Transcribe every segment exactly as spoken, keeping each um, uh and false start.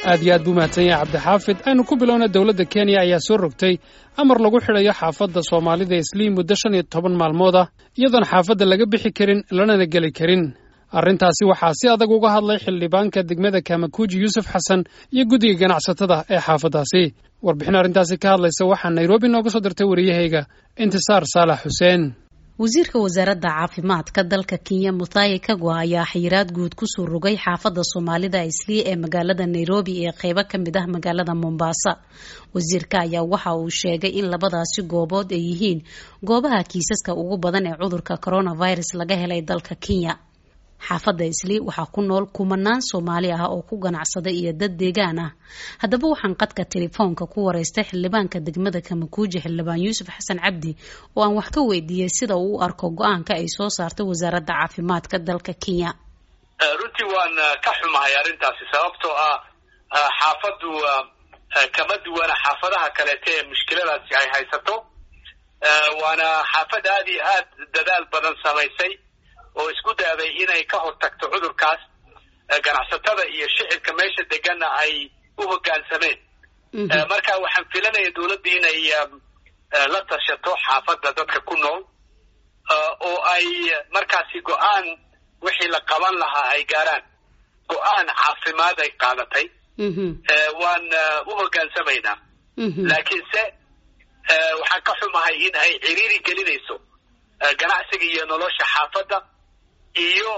aad iyo aad buu mahadsan yahay cabdixaafid aynu ku bilowna dowladda kenya ayaa soo rogtay amar lagu xidhayo xaafadda soomaalida isliim muddo shan iyo toban maalmood ah iyadoon xaafadda laga bixi karin lanana geli karin arrintaasi waxaa si adag uga hadlay xildhibaanka degmada Kamakuji Yuusuf Xasan iyo guddiga ganacsatada ee xaafaddaasi warbixin arrintaasi ka hadlaysa waxaa Nairobi nooga soo dirtay wariyahayga Intisaar Saalax Xuseen wasiirka wasaaradda caafimaadka dalka Kenya Mutahi Kagwa ayaa xayiraad guud ku soo rogay xaafadda Soomaalida Islii ee magaalada Nairobi ee qaybo ka mid ah magaalada Mombasa. Wasiirka ayaa waxa uu sheegay in labadaasi goobood ay yihiin goobaha kiisaska ugu badan ee cudurka coronavirus laga helay dalka Kenya. xaafadda Islii waxaa ku nool kumanaan Soomaali ah oo ku ganacsada iyo dad deegaan ah. Haddaba waxaan qadka telefoonka ku wareystay xildhibaanka degmada Kamakuji xildhibaan Yuusuf Xasan Cabdi oo aan wax ka weydiiyay sida uu u arko go'aanka ay soo saartay wasaaradda caafimaadka dalka Kenya. runtii waan ka xumahay arrintaasi sababtoo ah xaafaddu kama duwana xaafadaha kale ee mushkiladaasi ay haysato waana xaafad aad iyo aad dadaal badan samaysay oo isku daaday inay ka hortagto cudurkaas ganacsatada iyo shicibka meesha deganna ay u hoggaansameen marka waxaan filanaya dawladda inay la tashato xaafadda dadka ku nool oo ay markaasi go'aan wixii la qaban lahaa ay gaaraan go'aan caafimaad ay qaadatay waan u hoggaansamaynaa laakiinse waxaan ka xumahay in ay ciriiri gelinayso ganacsiga iyo nolosha xaafadda iyo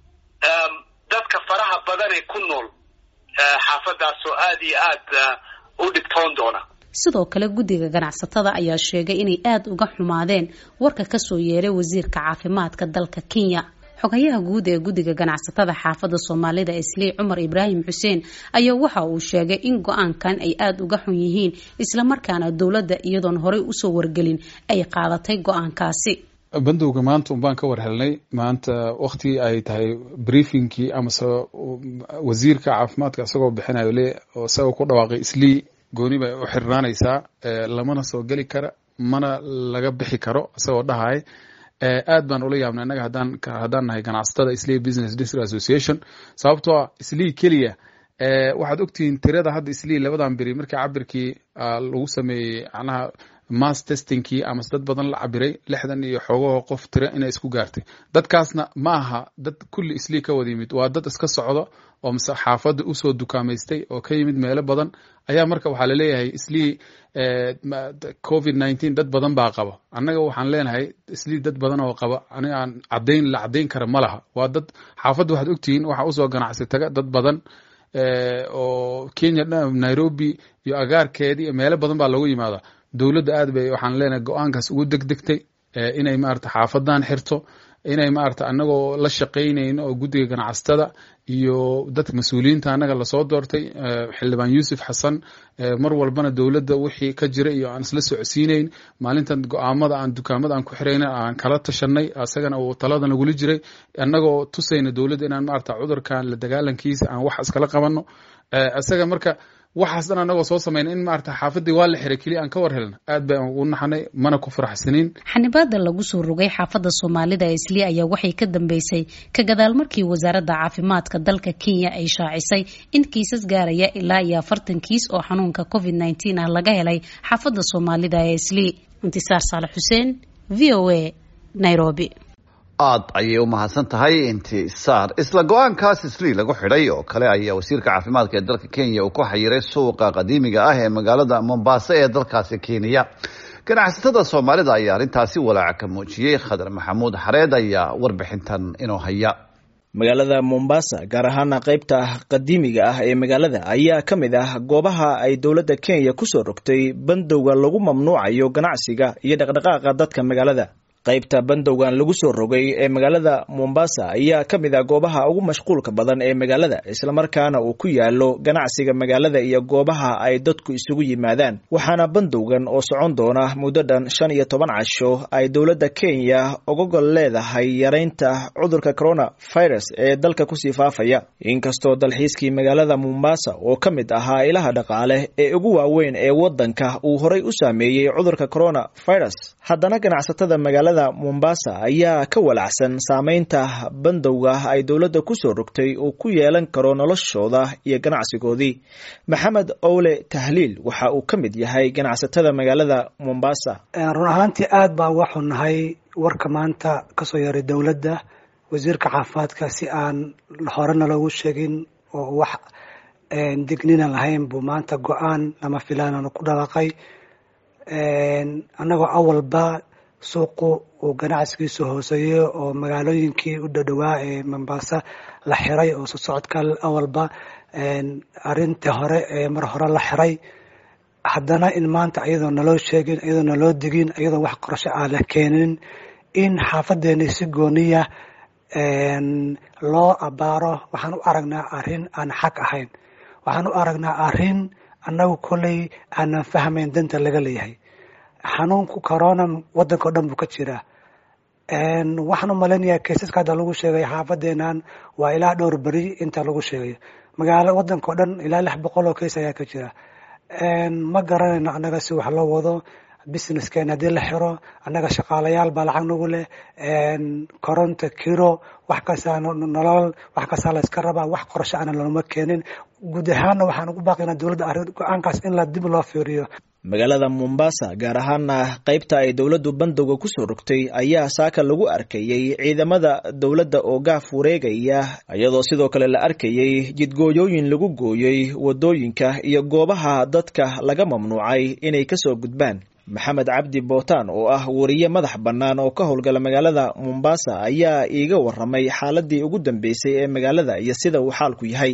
dadka faraha badan ee ku nool xaafaddaas oo aad iyo aad u dhibtoon doona. sidoo kale guddiga ganacsatada ayaa sheegay inay aad uga xumaadeen warka ka soo yeeray wasiirka caafimaadka dalka Kenya. xogayaha guud ee guddiga ganacsatada xaafadda Soomaalida Islii Cumar Ibraahim Xuseen ayaa waxa uu sheegay in go'aankan ay aad uga xun yihiin isla markaana dawladda iyadoon horey u soo wargelin ay qaadatay go'aankaasi. bandowga maanta un baan ka war helnay maanta waqti ay tahay briefingkii ama wasiirka caafimaadka isagoo bixinayo le oo isagoo ku dhawaaqay Islii gooni bay u xirnaanaysaa lamana soo gali kara mana laga bixi karo isagoo dhahay aad baan ula yaabnay anaga hadaan hadaan nahay ganacsatada Islii Business District Association sababtoo Islii kaliya ee waxaad ogtiin tirada hadda Islii labadan biri markii cabirkii lagu sameeyay anaha mass testing kii ama dad badan la cabiray lixdan iyo xogo qof tira inay isku gaartay dadkaasna ma aha dad kulli Islii ka wada yimid waa dad iska socdo oo xaafadda u soo dukaameystay oo ka yimid meelo badan ayaa marka waxa la leeyahay Islii covid nineteen dad badan baa qaba annaga waxaan leenahay Islii dad badan oo qaba aniga aan cadeyn la cadeyn kara ma laha waa dad xaafadda waxaad ogtiin waxa u soo ganacsatay dad badan oo Kenya Nairobi iyo agaarkeedii meelo badan baa lagu yimaada dawladda aad bay waxaan leenahay go'aankaas ugu degdegtay inay maarta xaafadan xirto inay maarta anagoo la shaqeynayno oo guddiga ganacsatada iyo dadka mas'uuliyiinta anaga la soo doortay xildhibaan Yuusuf Xasan mar walbana dawladda wixii ka jira iyo aan isla socodsiinayn maalintan go'aamada aan dukaamada aan ku xireyna aan kala tashanay asagana oo talada nagu jiray anagoo tusayna dawladda inaan maarta cudurkan la dagaalankiisa aan wax iskala qabanno asaga marka waxaas dhan anagoo soo sameeyay in maarta xaafadii waa la xiray kaliya aan ka war helna aad baan ugu naxanay mana ku faraxsanin. xanibaada lagu soo rogay xaafadda Soomaalida Islii ayaa waxay ka dambeysay ka gadaal markii wasaaradda caafimaadka dalka Kenya ay shaacisay in kiisas gaaraya ilaa iyo afartan kiis oo xanuunka covid nineteen ah laga helay xaafadda Soomaalida Islii. Intisaar Saalax Xuseen V O A Nairobi. aad ayay u mahadsan tahay Intisaar. isla go'aankaas Islii lagu xidhay oo kale ayaa wasiirka caafimaadka ee dalka Kenya uu ku xayiray suuqa qadiimiga ah ee magaalada Mombasa ee dalkaasi Kenya. ganacsatada Soomaalida ayaa arrintaasi walaac ka muujiyay. Khadar Maxamuud Xareed ayaa warbixintan inoo haya. magaalada Mombasa gaar ahaan qaybta qadiimiga ah ee magaalada ayaa ka mid ah goobaha ay dawladda Kenya ku soo rogtay bandowga lagu mamnuucayo ganacsiga iyo dhaqdhaqaaqa dadka magaalada. qaybta bandowgan lagu soo rogay ee magaalada Mombasa ayaa ka mid ah goobaha ugu mashquulka badan ee magaalada isla markaana uu ku yaalo ganacsiga magaalada iyo goobaha ay dadku isugu yimaadaan waxaana bandowgan oo socon doona muddo dhan shan iyo toban casho ay dawladda Kenya uga gol leedahay yareynta cudurka coronavirus ee dalka ku sii faafaya inkastoo dalxiiskii magaalada Mombasa oo ka mid ahaa ilaha dhaqaale ee ugu waaweyn ee wadanka uu horay u saameeyay cudurka coronavirus haddana ganacsatada magaalada magaalada Mombasa ayaa ka walacsan saameynta bandowga ay dowladda ku soo rogtay oo ku yeelan karo noloshooda iyo ganacsigoodii. Maxamed Owle Tahliil waxa uu ka mid yahay ganacsatada magaalada Mombasa. run ahaantii aad baan uga xunnahay warka maanta ka soo yaray dowladda wasiirka caafimaadka si aan horena loogu sheegin oo wax dignina lahayn buu maanta go'aan lama filaan ku dhawaaqay. annagoo awalba suuqu uu ganacsigiisu hooseeyo oo magaalooyinkii u dhadhawaa ee Mombasa la xiray oo soo socodka awalba arintii hore ee mar hore la xiray haddana in maanta iyadoo naloo sheegin iyadoo naloo digin iyadoo wax qorshe aan la keenin in xaafadeena si gooniya loo abaaro waxaan u aragnaa arrin aan xaq ahayn waxaan u aragnaa arrin annagu kolley aanan fahmayn danta laga leeyahay. xanuunku corona waddanka oo dhan buu ka jiraa. waxaan u malaynayaa kaysaska hadda lagu sheegay xaafadeenan waa ilaa dhowr beri inta lagu sheegayo magaalo waddanka oo dhan ilaa lix boqol oo kays ayaa ka jira. ma garanayno annaga si wax loo wado businesskeen haddii la xiro annaga shaqaalayaal baa lacag nagu leh koronto kiro wax kastaa nolol wax kastaa la iska rabaa wax qorshe ana looma keenin. guud ahaanna waxaan ugu baaqaynaa dowladda arrin go-aankaas in la dib loo fiiriyo. magaalada Mombasa gaar ahaana qaybta ay dowladdu bandowga ku soo rogtay ayaa saaka lagu arkayay ciidamada dowladda oo gaaf wareegaya iyadoo sidoo kale la arkayay jidgooyooyin lagu gooyay wadooyinka iyo goobaha dadka laga mamnuucay inay ka soo gudbaan. Maxamed Cabdi Bootaan oo ah wariye madax bannaan oo ka howlgala magaalada Mombasa ayaa iiga waramay xaaladii ugu dambeysay ee magaalada iyo sida uu xaalku yahay.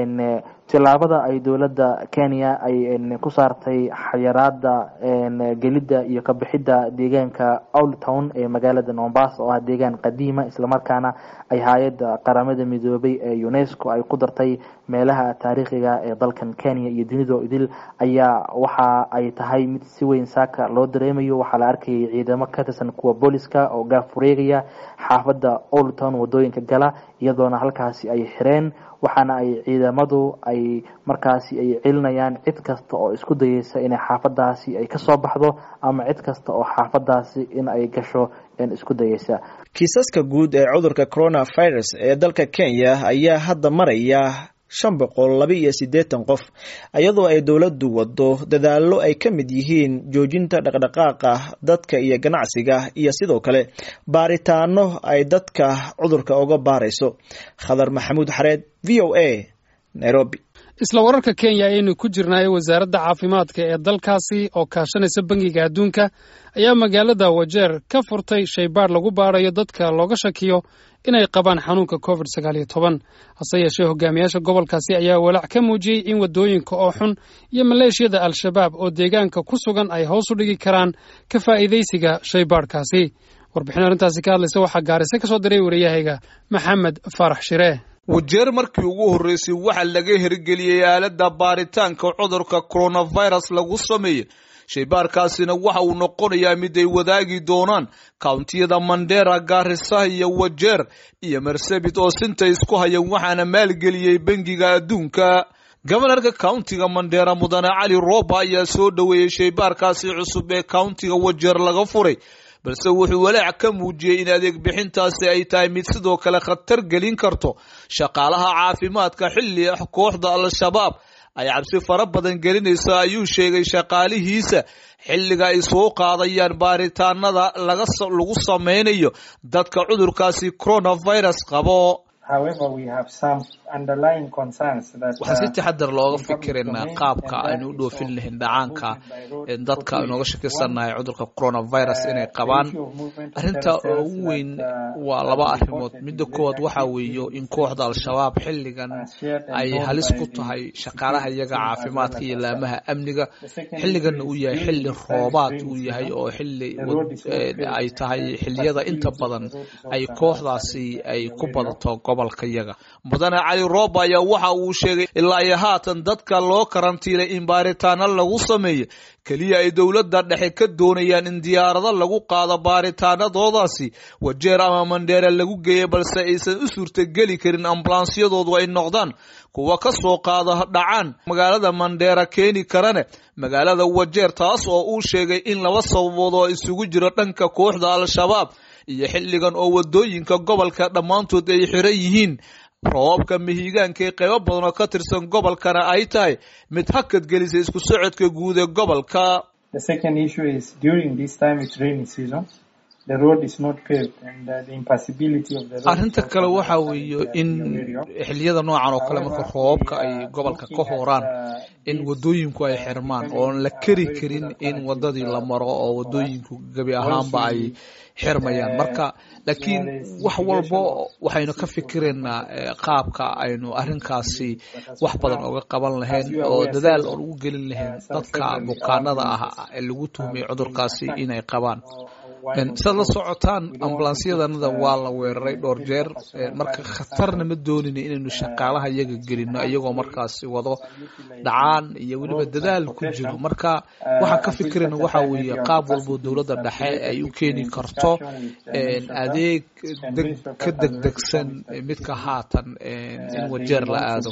tilaabada ay dowladda Kenya ay ku saartay xayiraada gelida iyo ka bixida deegaanka Old Town ee magaalada Mombasa oo ah deegaan qadiima isla markaana ay hay'adda qaramada midoobay ee UNESCO ay ku dartay meelaha taariikhiga ee dalkan Kenya iyo dunida idil ayaa waxa ay tahay mid si weyn saaka loo dareemayo. waxa la arkay ciidamo ka tirsan kuwa booliska oo gaaf wareegaya xaafadda Old Town wadooyinka gala iyadoona halkaasi ay xireen waxaana ay ciidamadu ay markaasi ay cilinayaan cid kasta oo isku dayaysa in xaafadaasi ay ka soo baxdo ama cid kasta oo xaafadaasi in ay gasho in isku dayaysa. kiisaska guud ee cudurka coronavirus ee dalka Kenya ayaa hadda maraya shan boqol laba iyo siddeetan qof iyadoo ay dowladdu wado dadaallo ay ka mid yihiin joojinta dhaqdhaqaaqa dadka iyo ganacsiga iyo sidoo kale baaritaano ay dadka cudurka uga baarayso. Khadar Maxamuud Xareed, V O A, Nairobi. isla wararka Kenya ayaynu ku jirnay wasaaradda caafimaadka ee dalkaasi oo kaashanaysa bangiga adduunka ayaa magaalada Wajeer ka furtay shaybaar lagu baarayo dadka looga shakiyo inay qabaan xanuunka covid sagaal iyo toban. hase yeeshee hogaamiyaasha gobolkaasi ayaa walaac ka muujiyey in wadooyinka oo xun iyo maleeshiyada al-shabaab oo deegaanka ku sugan ay hoos u dhigi karaan ka faa'iidaysiga shaybaarkaasi. warbixin arrintaasi ka hadlaysa waxaa Gaarisa ka soo diray wariyahayga Maxamed Farax Shire. Wajeer markii ugu horeysay waxa laga hirgeliyay aaladda baaritaanka cudurka coronavirus lagu sameeyay. shaybaarkaasina waxa uu noqonayaa mid ay wadaagi doonaan countiyada Mandera, Garissa iyo Wajeer iyo Marsabit oo sinta isku hayaan waxaana maalgeliyay bangiga adduunka. gobanarka countiga Mandera Mudane Cali Roba ayaa soo dhaweeyay shaybaarkaasi cusub ee countiga Wajeer laga furay balse wuxuu walaac ka muujiyay in adeeg bixintaasi ay tahay mid sidoo kale khatar gelin karto shaqaalaha caafimaadka xilli kooxda al-shabaab ay cabsi fara badan gelinayso ayuu sheegay shaqaalihiisa xilliga ay soo qaadayaan baaritaanada laga lagu sameynayo dadka cudurkaasi coronavirus qabo. However, we have some underlying concerns that waxaan si taxadar looga fikiraynaa qaabka aynu u dhoofin lahayn dhacaanka dadka inooga shakisanahay cudurka coronavirus inay qabaan. arrinta ugu weyn waa laba arrimood. midda koowaad waxa weeyo in kooxda al-shabaab xilligan ay halis ku tahay shaqaalaha iyaga caafimaadka iyo laamaha amniga xilligan uu yahay xilli roobaad uu yahay oo xilli ay tahay xilliyada inta badan ay kooxdaasi ay ku badato gobolka iyaga. Mudane Cali hadlay Roob ayaa waxa uu sheegay ilaa ay haatan dadka loo karantiilay in baaritaano lagu sameeyo kaliya ay dowladda dhexe ka doonayaan in diyaarado lagu qaado baaritaanadoodaasi Wajeer ama Mandera lagu geeyo balse aysan u suurtageli karin ambulansyadoodu ay noqdaan kuwa ka soo qaada dhacaan magaalada Mandera keeni karane magaalada Wajeer taas oo uu sheegay in laba sababood oo isugu jira dhanka kooxda Al-Shabaab iyo xilligan oo wadooyinka gobolka dhamaantood ay xiran yihiin roobka mihigaanka ee qaybo badan oo ka tirsan gobolkana ay tahay mid hakad gelisay isku socodka guud ee gobolka. The second issue is during this time it's rainy season. The road is not paved and uh, the impassability of the road. Arrinta kale waxa weeyo in xilliyada noocan oo kale marka roobka ay gobolka ka horaan in wadooyinku ay xirmaan oo la kari karin in wadadii la maro oo wadooyinku gabi ahaanba ay xirmayaan marka laakiin wax walba waxaynu ka fikireynaa qaabka aynu arrinkaasi wax badan uga qaban lahayn oo dadaal oo ugu gelin lahayn dadka bukaanada ah ee lagu tuhmay cudurkaasi inay qabaan. Sida la socotaan ambulansyadana waa la weeraray dhowr jeer marka khatarna ma doonin inaynu shaqaalaha iyaga gelino iyagoo markaas wado dhacaan iyo waliba dadaal ku jiro marka waxa ka fikirina waxa weeye qaab walba dawladda dhexe ay u keeni karto adeeg ka degdegsan midka haatan in Wajeer la aado.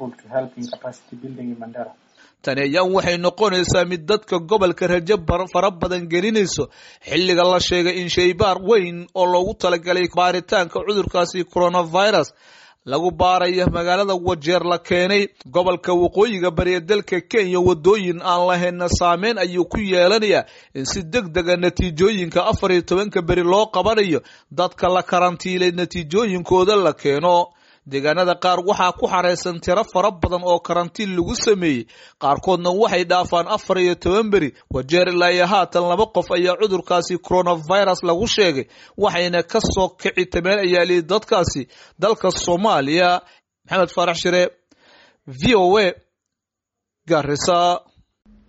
Tani ayaan waxay noqonaysaa mid dadka gobolka rajo fara badan gelinayso xilliga la sheegay in shaybaar weyn oo loogu talagalay baaritaanka cudurkaasi coronavirus lagu baarayo magaalada Wajeer la keenay gobolka waqooyiga bari ee dalka Kenya wadooyin aan lahayn saameyn ayuu ku yeelanayaa in si degdeg ah natiijooyinka afar iyo tobanka bari loo qabanayo dadka la karantiilay natiijooyinkooda la keeno. deegaanada qaar waxaa ku xareysan tiro fara badan oo karantiin lagu sameeyay qaarkoodna waxay dhaafaan afar iyo toban beri Wajeer ilaa iyo haatan laba qof ayaa cudurkaasi coronavirus lagu sheegay waxayna ka soo kici tameen ayaa li dadkaasi dalka Soomaaliya. Maxamed Farax Shire, V O A, Garissa.